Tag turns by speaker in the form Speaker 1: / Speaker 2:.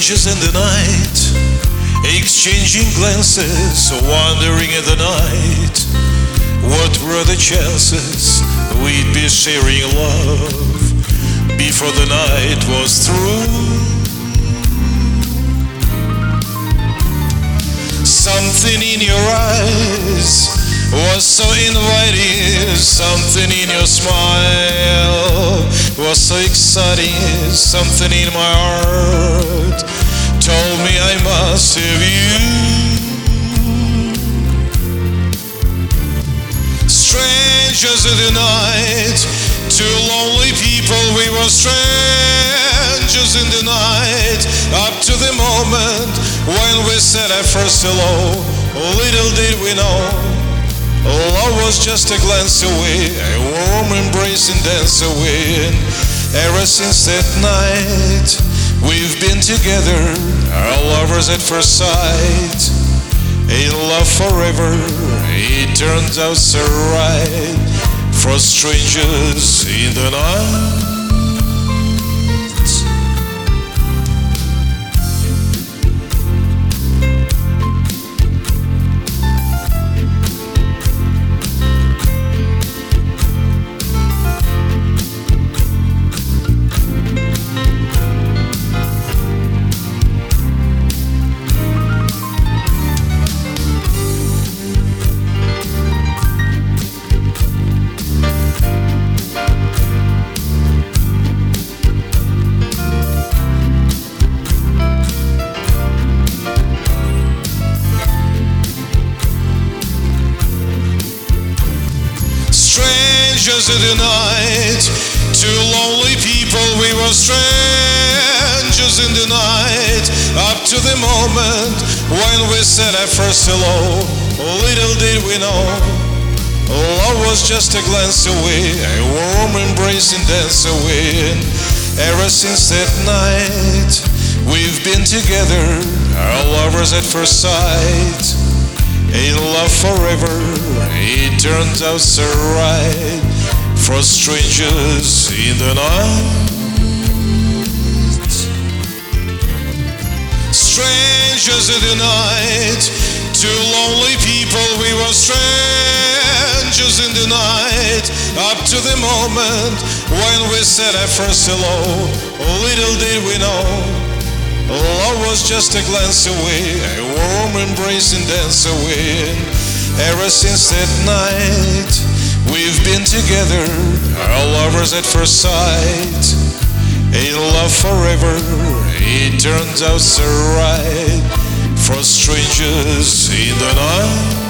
Speaker 1: Strangers in the night, exchanging glances, wandering in the night. What were the chances we'd be sharing love before the night was through? Something in your eyes was so inviting, something in your smile was so exciting, something in my heart told me I must have you. Strangers in the night, two lonely people, we were strangers in the night, up to the moment when we said our first hello. Little did we know, love was just a glance away, a warm embrace and dance away. And ever since that night, we've been together, our lovers at first sight. In love forever, it turns out so right, for strangers in the night. Strangers in the night, two lonely people, we were strangers in the night, up to the moment when we said our first hello. Little did we know, love was just a glance away, a warm embrace and dance away. And ever since that night, we've been together, our lovers at first sight. In love forever, it turns out so right, for strangers in the night. Strangers in the night, two lonely people, we were strangers in the night, up to the moment when we said our first hello. Little did we know, love was just a glance away, a warm embrace and dance away. Ever since that night, we've been together, our lovers at first sight. In love forever, it turns out so right, for strangers in the night.